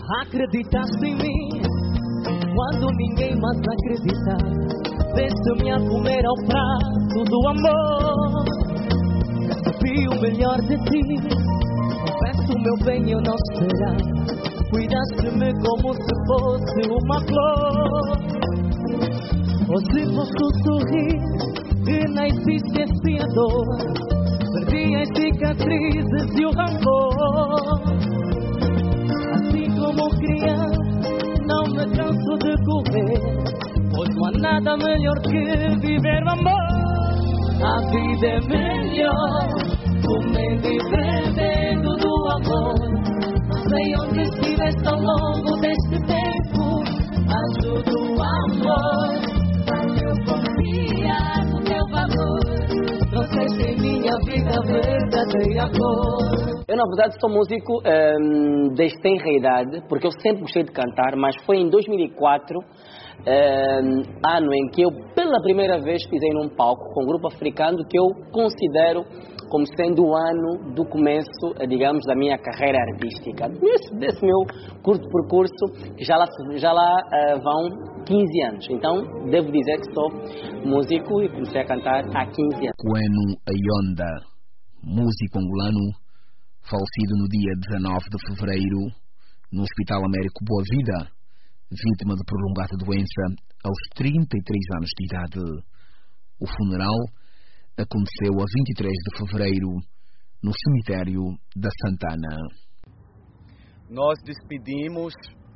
Acreditaste em mim quando ninguém mais acreditava. Deste-me a comer ao prato do amor. Recebi o melhor de ti. Confesso, meu bem, eu não esperava. Cuidaste-me como se fosse uma flor. Hoje posso sorrir que não existe assim a dor. Perdi as cicatrizes e o rancor. Assim como criança, não me canso de correr, pois não há nada melhor que viver o amor. A vida é melhor, comendo e bebendo do amor. Não sei onde estiveste ao longo deste tempo, ajuda o amor, mas eu confia no teu valor. Trouxeste em minha vida verdadeira cor. Eu, na verdade, sou músico desde tenra idade, porque eu sempre gostei de cantar, mas foi em 2004, ano em que eu, pela primeira vez, pisei num palco com um grupo africano que eu considero como sendo o ano do começo, digamos, da minha carreira artística. Desse meu curto percurso, já lá vão 15 anos. Então, devo dizer que sou músico e comecei a cantar há 15 anos. Kwenu Ayonda, músico angolano, falecido no dia 19 de fevereiro no Hospital Américo Boa Vida, vítima de prolongada doença aos 33 anos de idade. O funeral aconteceu a 23 de fevereiro no cemitério da Santana. Nós despedimos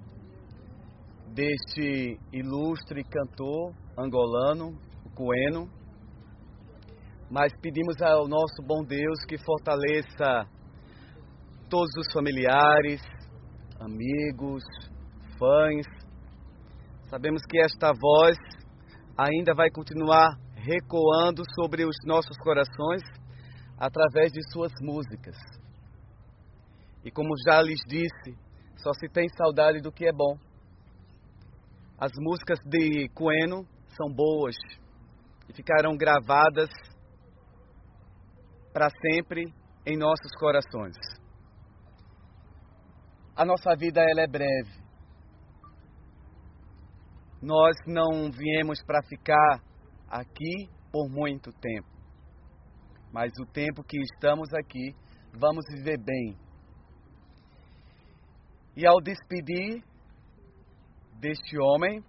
deste ilustre cantor angolano, o Kwenu, mas pedimos ao nosso bom Deus que fortaleça todos os familiares, amigos, fãs. Sabemos que esta voz ainda vai continuar recuando sobre os nossos corações através de suas músicas. E como já lhes disse, só se tem saudade do que é bom. As músicas de Kwenu são boas e ficarão gravadas para sempre em nossos corações. A nossa vida ela é breve. Nós não viemos para ficar aqui por muito tempo. Mas o tempo que estamos aqui, vamos viver bem. E ao despedir deste homem,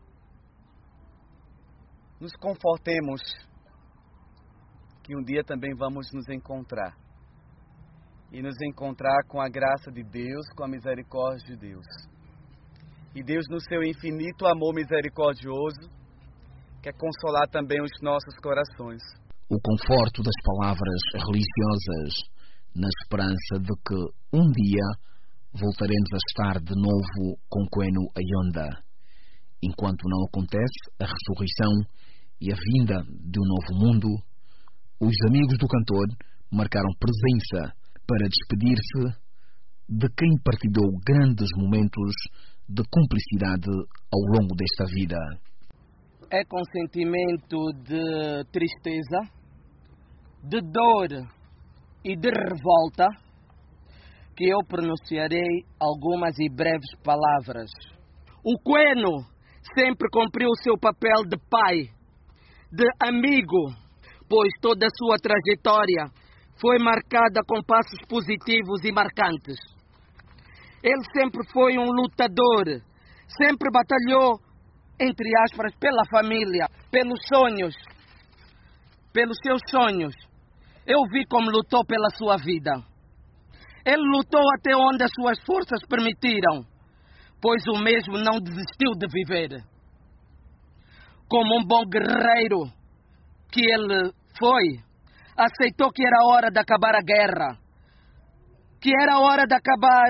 nos confortemos que um dia também vamos nos encontrar. E nos encontrar com a graça de Deus, com a misericórdia de Deus. E Deus, no seu infinito amor misericordioso, quer consolar também os nossos corações. O conforto das palavras religiosas, na esperança de que um dia voltaremos a estar de novo com Kwenu Ayonda. Enquanto não acontece a ressurreição e a vinda de um novo mundo, os amigos do cantor marcaram presença para despedir-se de quem partilhou grandes momentos de cumplicidade ao longo desta vida. É com sentimento de tristeza, de dor e de revolta que eu pronunciarei algumas e breves palavras. O Kwenu sempre cumpriu o seu papel de pai, de amigo, pois toda a sua trajetória foi marcada com passos positivos e marcantes. Ele sempre foi um lutador, sempre batalhou, entre aspas, pela família, pelos sonhos, pelos seus sonhos. Eu vi como lutou pela sua vida. Ele lutou até onde as suas forças permitiram, pois o mesmo não desistiu de viver. Como um bom guerreiro que ele foi, aceitou que era hora de acabar a guerra, que era hora de acabar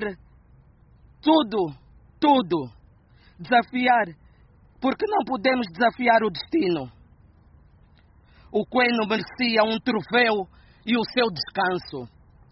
tudo, desafiar, porque não podemos desafiar o destino. O Kwenu merecia um troféu e o seu descanso.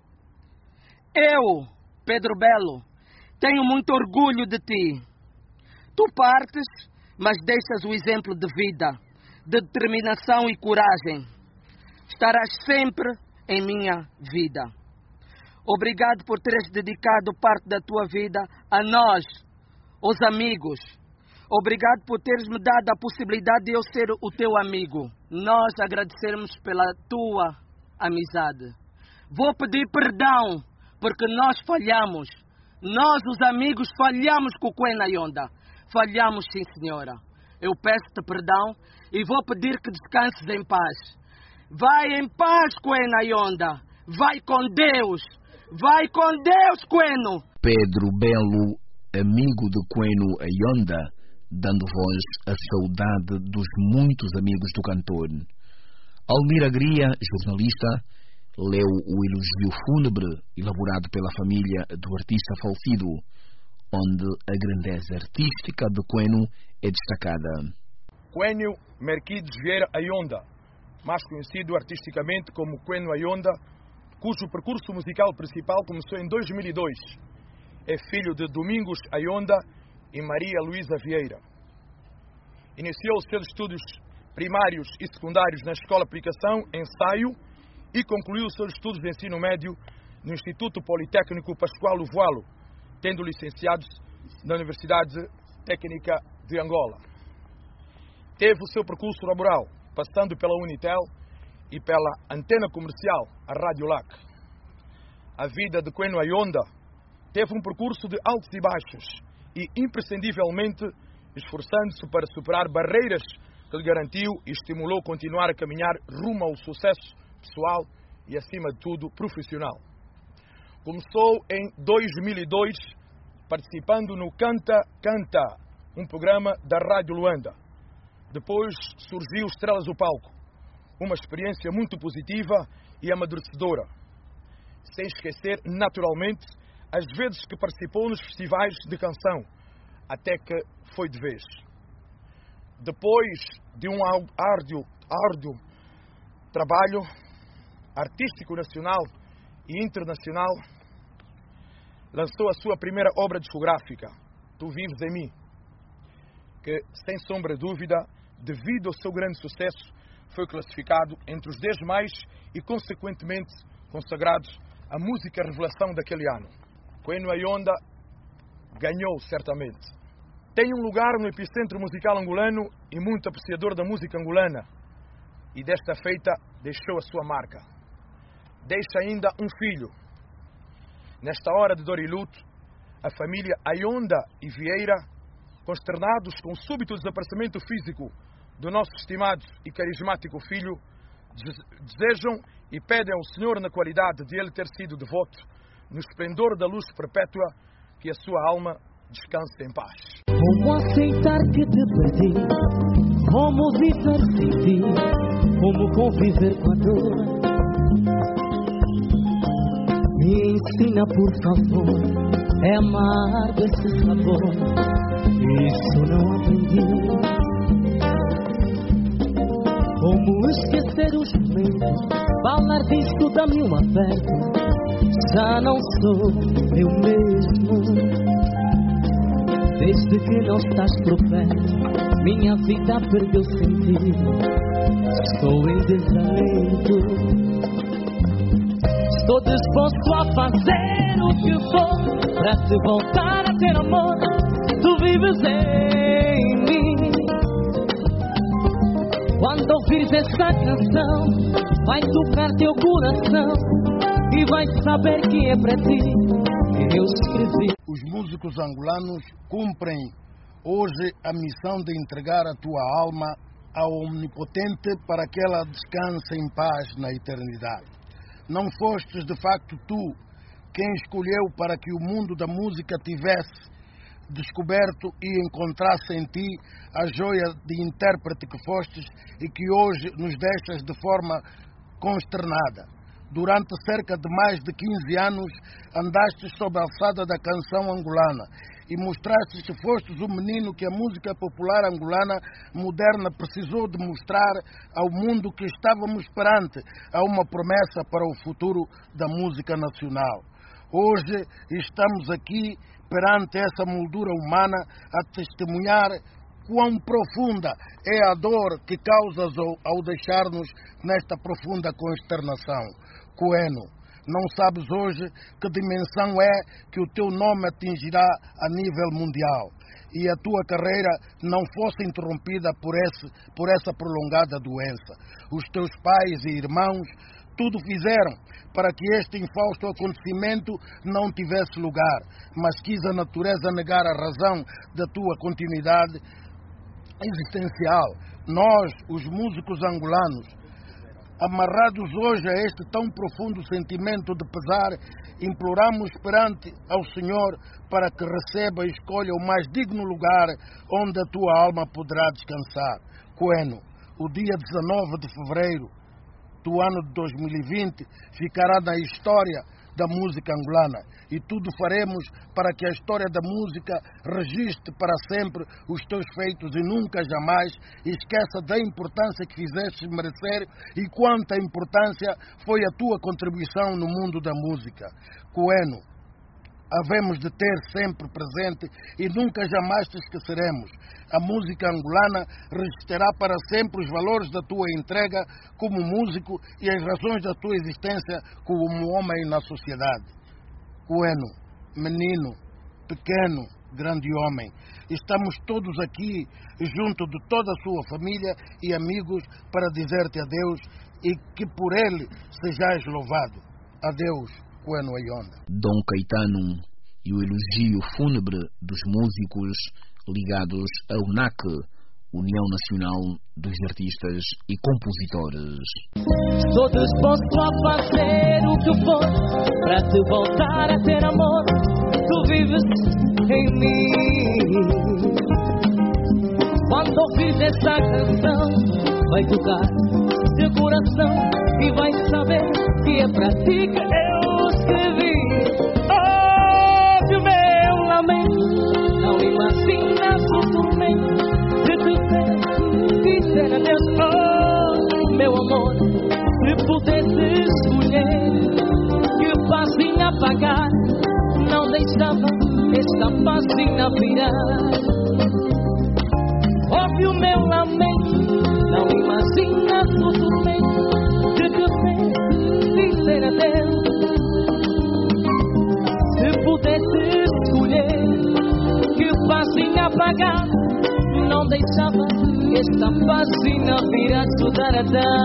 Eu, Pedro Belo, tenho muito orgulho de ti. Tu partes, mas deixas o exemplo de vida, de determinação e coragem. Estarás sempre em minha vida. Obrigado por teres dedicado parte da tua vida a nós, os amigos. Obrigado por teres me dado a possibilidade de eu ser o teu amigo. Nós agradecemos pela tua amizade. Vou pedir perdão, porque nós falhamos. Nós, os amigos, falhamos com o Kwena Yonda. Falhamos, sim, senhora. Eu peço-te perdão e vou pedir que descanses em paz. Vai em paz, Kwena Yonda. Vai com Deus. Vai com Deus, Kweno. Pedro Belo, amigo de Kweno Ayonda, dando voz à saudade dos muitos amigos do cantor. Almira Gria, jornalista, leu o elogio fúnebre elaborado pela família do artista falecido, onde a grandeza artística de Kweno é destacada. Kweno Merquides Vieira Ayonda, mais conhecido artisticamente como Kweno Ayonda, cujo percurso musical principal começou em 2002. É filho de Domingos Ayonda e Maria Luísa Vieira. Iniciou os seus estudos primários e secundários na Escola de Aplicação, Ensaio, e concluiu os seus estudos de ensino médio no Instituto Politécnico Pascoal Uvoalo, tendo licenciado na Universidade Técnica de Angola. Teve o seu percurso laboral, passando pela Unitel e pela antena comercial, a Rádio LAC. A vida de Kweno Ayonda teve um percurso de altos e baixos e, imprescindivelmente, esforçando-se para superar barreiras que lhe garantiu e estimulou continuar a caminhar rumo ao sucesso pessoal e, acima de tudo, profissional. Começou em 2002 participando no Canta Canta, um programa da Rádio Luanda. Depois surgiu Estrelas do Palco, uma experiência muito positiva e amadurecedora. Sem esquecer, naturalmente, as vezes que participou nos festivais de canção, até que foi de vez. Depois de um árduo trabalho artístico nacional e internacional, lançou a sua primeira obra discográfica, Tu Vives em Mim, que, sem sombra de dúvida, devido ao seu grande sucesso, foi classificado entre os 10 mais e, consequentemente, consagrados à música revelação daquele ano. Kweno Ayonda ganhou, certamente. Tem um lugar no epicentro musical angolano e muito apreciador da música angolana. E desta feita deixou a sua marca. Deixa ainda um filho. Nesta hora de dor e luto, a família Ayonda e Vieira, consternados com o súbito desaparecimento físico do nosso estimado e carismático filho, desejam e pedem ao Senhor, na qualidade de ele ter sido devoto, no esplendor da luz perpétua, que a sua alma descanse em paz. Como aceitar que te perdi? Como viver sem ti? Como conviver com a dor? Me ensina, por favor, é amargo esse sabor. Isso não aprendi. Como esquecer os momentos? Falar disto dá-me um aperto. Já não sou eu mesmo. Desde que não estás por perto, minha vida perdeu sentido. Estou em desalento. Estou disposto a fazer o que for para te voltar a ter amor. Tu vives em mim. Quando ouvires esta canção, vai tocar teu coração e vais saber que é para ti que eu escrevi. Os músicos angolanos cumprem hoje a missão de entregar a tua alma ao Omnipotente para que ela descanse em paz na eternidade. Não fostes de facto tu quem escolheu para que o mundo da música tivesse descoberto e encontrasse em ti a joia de intérprete que fostes e que hoje nos deixas de forma consternada. Durante cerca de mais de 15 anos andaste sob a alçada da canção angolana e mostraste que fostes o menino que a música popular angolana moderna precisou de mostrar ao mundo que estávamos perante a uma promessa para o futuro da música nacional. Hoje estamos aqui perante essa moldura humana a testemunhar quão profunda é a dor que causas ao deixar-nos nesta profunda consternação. Kweno, Não sabes hoje que dimensão é que o teu nome atingirá a nível mundial e a tua carreira não fosse interrompida por essa prolongada doença. Os teus pais e irmãos tudo fizeram para que este infausto acontecimento não tivesse lugar, mas quis a natureza negar a razão da tua continuidade existencial. Nós, os músicos angolanos, amarrados hoje a este tão profundo sentimento de pesar, imploramos perante ao Senhor para que receba e escolha o mais digno lugar onde a tua alma poderá descansar. Coeno, o dia 19 de fevereiro do ano de 2020 ficará na história da música angolana e tudo faremos para que a história da música registre para sempre os teus feitos e nunca jamais esqueça da importância que fizeste merecer e quanta importância foi a tua contribuição no mundo da música. Coeno, havemos de ter sempre presente e nunca jamais te esqueceremos. A música angolana registrará para sempre os valores da tua entrega como músico e as razões da tua existência como homem na sociedade. Coeno, menino, pequeno, grande homem, estamos todos aqui junto de toda a sua família e amigos para dizer-te adeus e que por ele sejais louvado. Adeus, Coeno Ayonda. Dom Caetano e o elogio fúnebre dos músicos ligados à UNAC, União Nacional dos Artistas e Compositores. Estou disposto a fazer o que for para te voltar a ter amor. Tu vives em mim. Quando ouvires essa canção, vai tocar teu coração e vai saber que é para ti que eu escrevi. Ouve o meu lamento, não imaginas o tormento de te ver dizer adeus. Oh, meu amor, se pudesse escolher que página apagar, não deixava esta página virar. Ouve o meu lamento, não imaginas o tormento de te ver dizer adeus. Se pudesse escolher que página apagar, não deixava esta página virar estudar a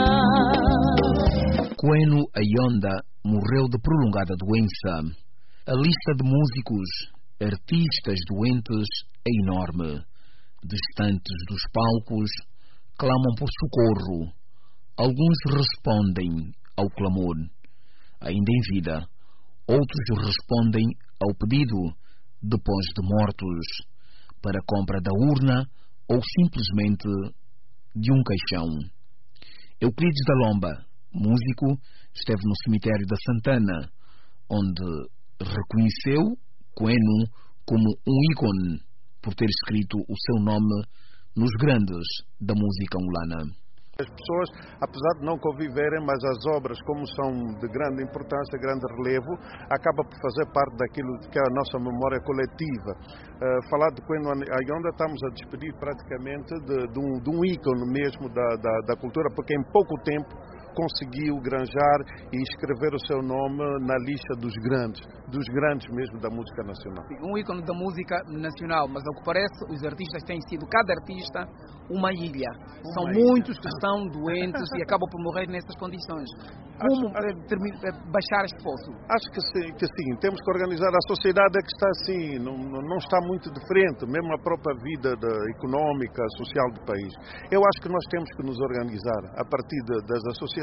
dar. Coeno Ayonda morreu de prolongada doença. A lista de músicos, artistas doentes é enorme. Distantes dos palcos, clamam por socorro. Alguns respondem ao clamor, ainda em vida. Outros respondem ao pedido, depois de mortos, para a compra da urna ou simplesmente de um caixão. Euclides da Lomba, músico, esteve no cemitério da Santana, onde reconheceu Coeno como um ícone por ter escrito o seu nome nos grandes da música angolana. As pessoas, apesar de não conviverem, mas as obras, como são de grande importância, grande relevo, acaba por fazer parte daquilo que é a nossa memória coletiva. Falar de Coeno Ayonda, estamos a despedir praticamente de um ícone mesmo da cultura, porque em pouco tempo conseguiu granjar e escrever o seu nome na lista dos grandes mesmo da música nacional. Um ícone da música nacional, mas ao que parece os artistas têm sido, cada artista, uma ilha. São muitos que estão doentes e acabam por morrer nessas condições. Como baixar este poço? Acho que sim, temos que organizar. A sociedade é que está assim, não está muito diferente, mesmo a própria vida económica, social do país. Eu acho que nós temos que nos organizar a partir das associações.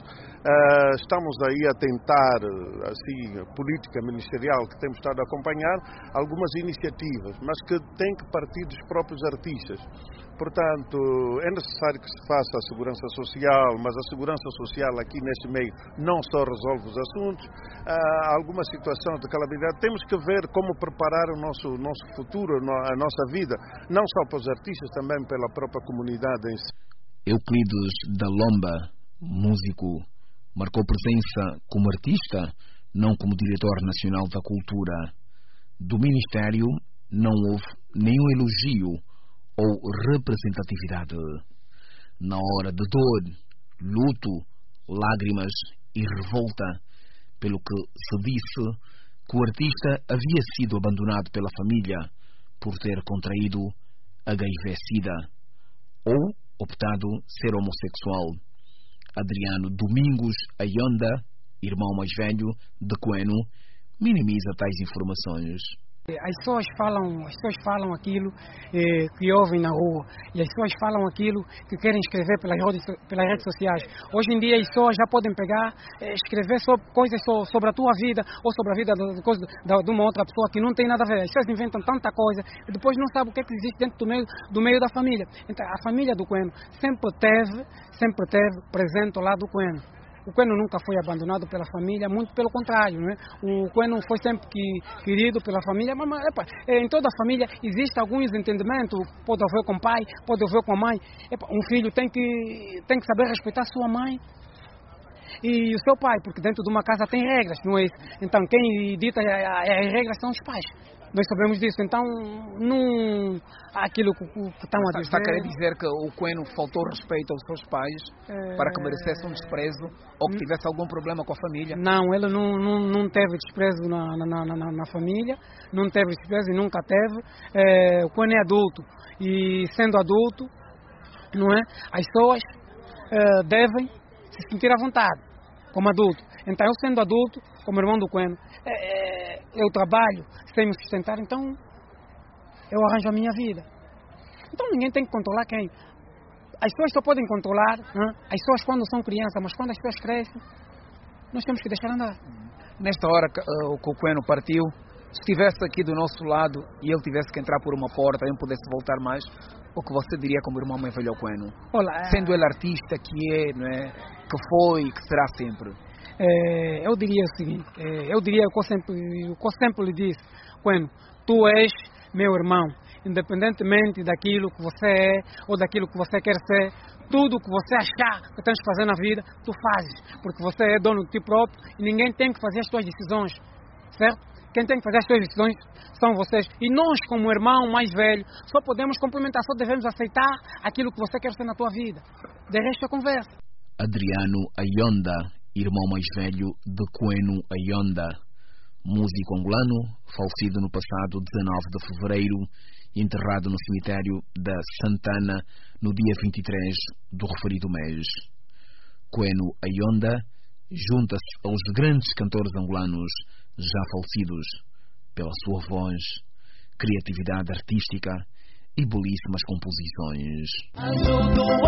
Estamos aí a tentar, assim, a política ministerial que temos estado a acompanhar, algumas iniciativas, mas que têm que partir dos próprios artistas. Portanto, é necessário que se faça a segurança social, mas a segurança social aqui neste meio não só resolve os assuntos. Há alguma situação de calamidade, temos que ver como preparar o nosso futuro, a nossa vida, não só para os artistas, também pela própria comunidade em si. Euclides da Lomba, músico, marcou presença como artista, não como diretor nacional da cultura. Do Ministério não houve nenhum elogio ou representatividade. Na hora de dor, luto, lágrimas e revolta, pelo que se disse que o artista havia sido abandonado pela família por ter contraído HIV-Sida ou optado ser homossexual. Adriano Domingos Ayonda, irmão mais velho de Queno, minimiza tais informações. As pessoas falam aquilo que ouvem na rua, e as pessoas falam aquilo que querem escrever pelas redes sociais. Hoje em dia as pessoas já podem pegar, escrever coisas sobre a tua vida ou sobre a vida de uma outra pessoa que não tem nada a ver. As pessoas inventam tanta coisa e depois não sabem o que é que existe dentro do meio da família. Então a família do Queno sempre teve presente ao lado do Queno. O Queno nunca foi abandonado pela família, muito pelo contrário, não é? O Queno foi sempre querido pela família, mas em toda a família existe alguns entendimentos, pode haver com o pai, pode haver com a mãe. Um filho tem que saber respeitar sua mãe e o seu pai, porque dentro de uma casa tem regras, não é isso? Então quem dita as regras são os pais. Nós sabemos disso, então não há aquilo que estão a dizer. Está a querer dizer que o Queno faltou respeito aos seus pais para que merecesse um desprezo ou que tivesse algum problema com a família? Não, ele não teve desprezo na família, não teve desprezo e nunca teve. O Queno é adulto e sendo adulto, não é? As pessoas devem se sentir à vontade como adulto. Então eu sendo adulto, como irmão do Queno, eu trabalho sem me sustentar, então eu arranjo a minha vida. Então ninguém tem que controlar quem. As pessoas só podem controlar as pessoas quando são crianças, mas quando as pessoas crescem, nós temos que deixar andar. Nesta hora que o Queno partiu, se estivesse aqui do nosso lado e ele tivesse que entrar por uma porta e não pudesse voltar mais, o que você diria como irmão mais velho ao Queno? Olá, sendo ele artista que é, não é? Que foi e que será sempre. Eu diria o seguinte, o que eu sempre lhe disse: Queno, tu és meu irmão, independentemente daquilo que você é ou daquilo que você quer ser, tudo que você achar que tens que fazer na vida, tu fazes, porque você é dono de ti próprio e ninguém tem que fazer as tuas decisões, certo? Quem tem que fazer as suas decisões são vocês. E nós, como irmão mais velho, só podemos complementar, só devemos aceitar aquilo que você quer ser na tua vida. De resto, é conversa. Adriano Ayonda, irmão mais velho de Queno Ayonda, músico angolano, falecido no passado 19 de fevereiro, enterrado no cemitério da Santana no dia 23 do referido mês. Queno Ayonda junta-se aos grandes cantores angolanos já falecidos pela sua voz, criatividade artística e belíssimas composições. Ajuda o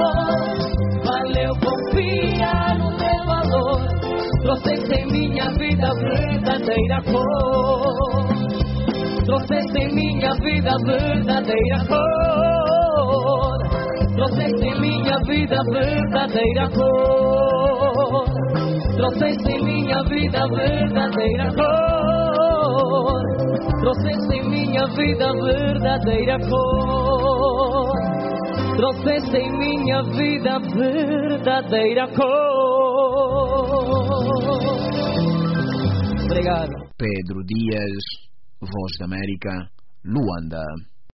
amor, valeu confiar no teu valor, trouxeste em minha vida verdadeira cor, trouxeste em minha vida verdadeira cor, trouxeste em minha vida verdadeira cor, trouxeste em minha vida verdadeira cor, trouxeste em minha vida verdadeira cor, trouxeste em minha vida verdadeira cor. Obrigado. Pedro Dias, Voz da América, Luanda.